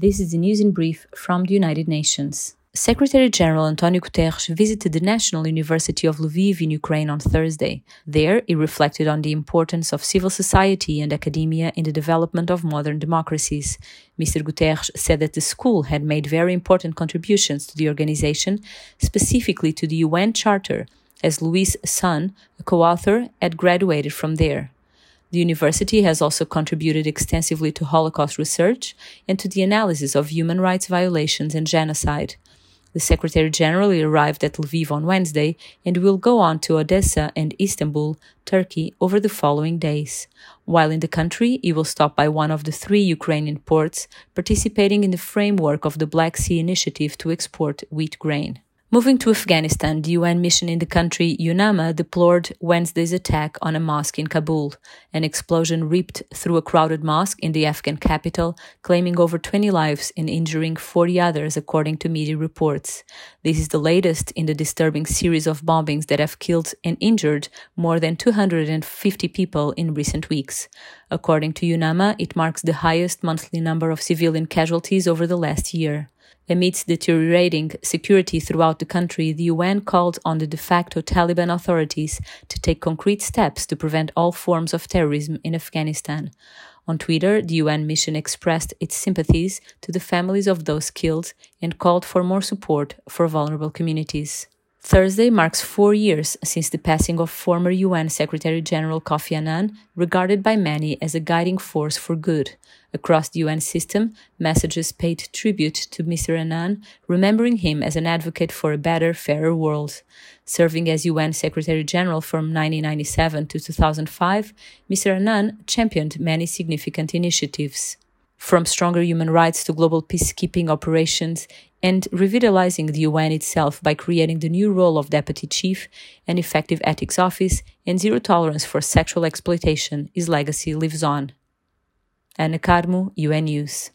This is the news in brief from the United Nations. Secretary-General António Guterres visited the National University of Lviv in Ukraine on Thursday. There, he reflected on the importance of civil society and academia in the development of modern democracies. Mr. Guterres said that the school had made very important contributions to the organization, specifically to the UN Charter, as Luis Sun, a co-author, had graduated from there. The university has also contributed extensively to Holocaust research and to the analysis of human rights violations and genocide. The Secretary-General arrived at Lviv on Wednesday and will go on to Odessa and Istanbul, Turkey, over the following days. While in the country, he will stop by one of the 3 Ukrainian ports participating in the framework of the Black Sea Initiative to export wheat grain. Moving to Afghanistan, the UN mission in the country, UNAMA, deplored Wednesday's attack on a mosque in Kabul. An explosion ripped through a crowded mosque in the Afghan capital, claiming over 20 lives and injuring 40 others, according to media reports. This is the latest in the disturbing series of bombings that have killed and injured more than 250 people in recent weeks. According to UNAMA, it marks the highest monthly number of civilian casualties over the last year. Amidst deteriorating security throughout the country, the UN called on the de facto Taliban authorities to take concrete steps to prevent all forms of terrorism in Afghanistan. On Twitter, the UN mission expressed its sympathies to the families of those killed and called for more support for vulnerable communities. Thursday marks 4 years since the passing of former UN Secretary-General Kofi Annan, regarded by many as a guiding force for good. Across the UN system, messages paid tribute to Mr. Annan, remembering him as an advocate for a better, fairer world. Serving as UN Secretary-General from 1997 to 2005, Mr. Annan championed many significant initiatives, from stronger human rights to global peacekeeping operations, and revitalizing the UN itself by creating the new role of Deputy Chief, an effective ethics office, and zero tolerance for sexual exploitation. His legacy lives on. Ana Carmo, UN News.